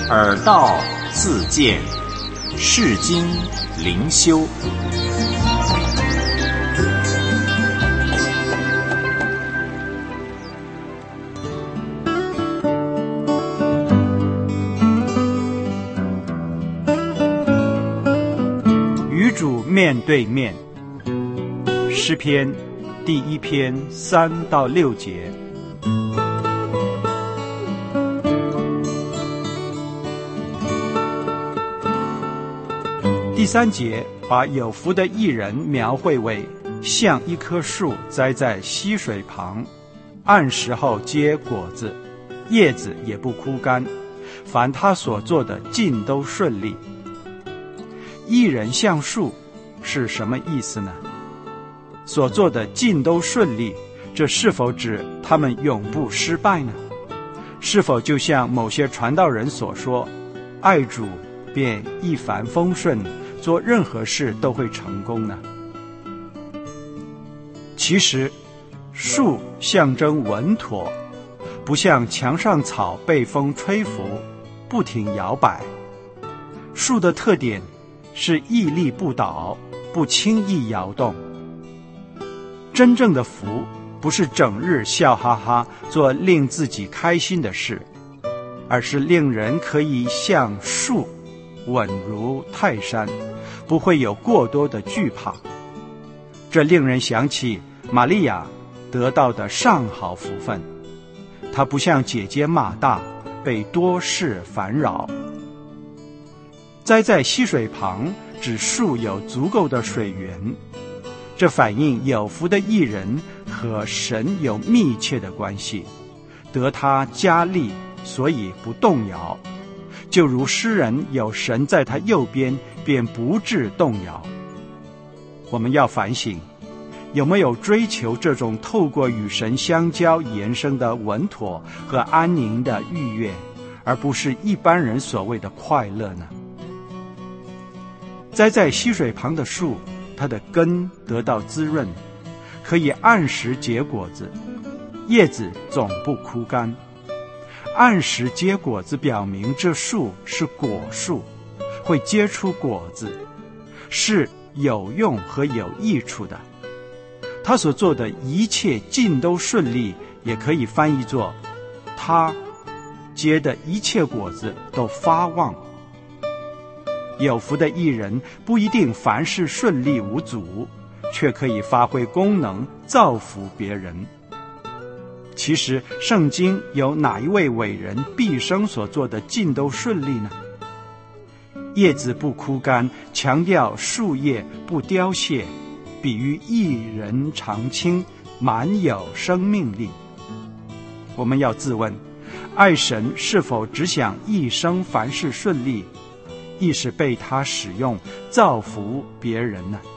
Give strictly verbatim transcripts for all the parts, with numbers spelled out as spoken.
耳道自见，世经灵修。 与主面对面，诗篇第一篇三到六节。第三节把有福的义人描绘为像一棵树栽在溪水旁，按时候结果子，叶子也不枯干，凡他所做的尽都顺利。义人像树是什么意思呢？所做的尽都顺利，这是否指他们永不失败呢？是否就像某些传道人所说，爱主便一帆风顺，做任何事都会成功呢？其实树象征稳妥，不像墙上草被风吹拂，不停摇摆。树的特点是屹立不倒，不轻易摇动。真正的福不是整日笑哈哈做令自己开心的事，而是令人可以像树稳如泰山，不会有过多的惧怕。这令人想起玛利亚得到的上好福分，她不像姐姐马大被多事烦扰。栽在溪水旁，指树有足够的水源，这反映有福的义人和神有密切的关系，得他加力，所以不动摇。就如诗人有神在他右边，便不致动摇。我们要反省，有没有追求这种透过与神相交延伸的稳妥和安宁的愉悦，而不是一般人所谓的快乐呢？栽在溪水旁的树，它的根得到滋润，可以按时结果子，叶子总不枯干。按时结果子表明这树是果树，会结出果子，是有用和有益处的。他所做的一切尽都顺利，也可以翻译作他结的一切果子都发旺。有福的义人不一定凡事顺利无阻，却可以发挥功能，造福别人。其实圣经有哪一位伟人毕生所做的尽都顺利呢？叶子不枯干，强调树叶不凋谢，比喻义人常青，满有生命力。我们要自问，爱神是否只想一生凡事顺利，亦是被他使用造福别人呢？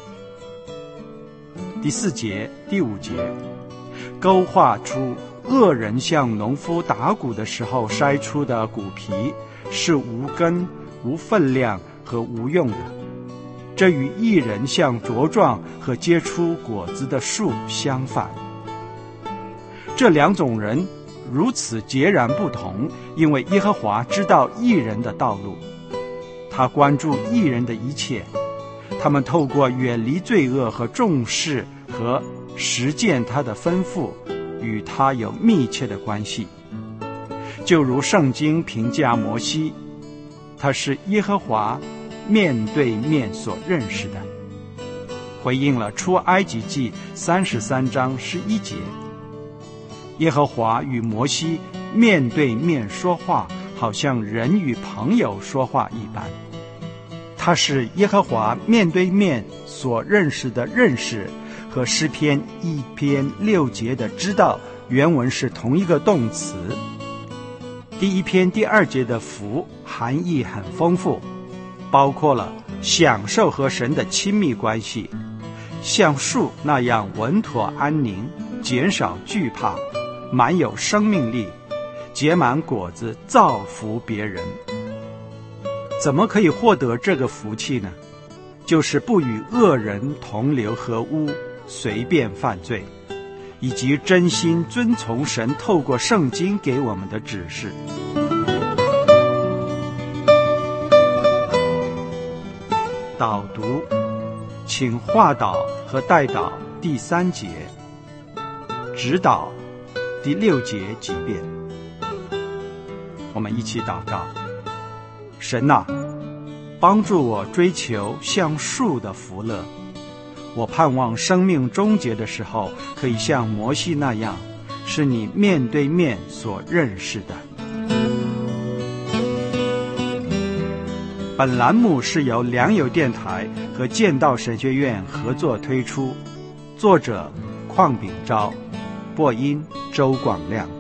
第四节、第五节勾画出恶人向农夫打谷的时候筛出的谷皮是无根、无分量和无用的，这与义人向茁壮和结出果子的树相反。这两种人如此截然不同，因为耶和华知道义人的道路，他关注义人的一切，他们透过远离罪恶和重视和实践他的吩咐，与他有密切的关系。就如圣经评价摩西，他是耶和华面对面所认识的，回应了出埃及记三十三章十一节。耶和华与摩西面对面说话，好像人与朋友说话一般。他是耶和华面对面所认识的认识，和诗篇一篇六节的知道原文是同一个动词。第一篇第二节的福含义很丰富，包括了享受和神的亲密关系，像树那样稳妥安宁，减少惧怕，满有生命力，结满果子，造福别人。怎么可以获得这个福气呢？就是不与恶人同流合污，随便犯罪，以及真心遵从神透过圣经给我们的指示。 导读，请话导和代导第三节，指导第六节几遍。我们一起祷告。神啊，帮助我追求像树的福乐，我盼望生命终结的时候，可以像摩西那样，是你面对面所认识的。本栏目是由良友电台和剑道神学院合作推出，作者邝秉昭，播音周广亮。